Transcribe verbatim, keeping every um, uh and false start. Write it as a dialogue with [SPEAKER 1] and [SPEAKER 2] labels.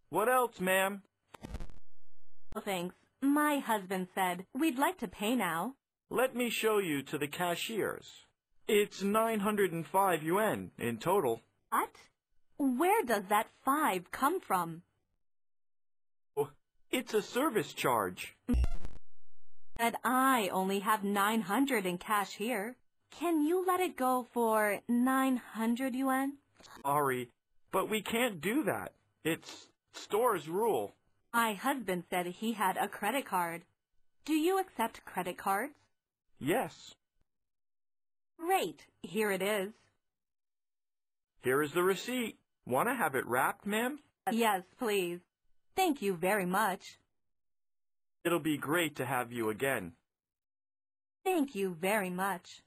[SPEAKER 1] What else, ma'am?
[SPEAKER 2] Oh, thanks. My husband said we'd like to pay now.
[SPEAKER 1] Let me show you to the cashiers. It's nine hundred five yuan in total.
[SPEAKER 2] What? Where does that five come from?
[SPEAKER 1] Oh, it's a service charge.
[SPEAKER 2] But I only have nine hundred in cash here. Can you let it go for nine hundred yuan?
[SPEAKER 1] Sorry, but we can't do that. It's store's rule.
[SPEAKER 2] My husband said he had a credit card. Do you accept credit cards?
[SPEAKER 1] Yes.
[SPEAKER 2] Great. Here it is.
[SPEAKER 1] Here is the receipt. Want to have it wrapped, ma'am?
[SPEAKER 2] Yes, please. Thank you very much.
[SPEAKER 1] It'll be great to have you again.
[SPEAKER 2] Thank you very much.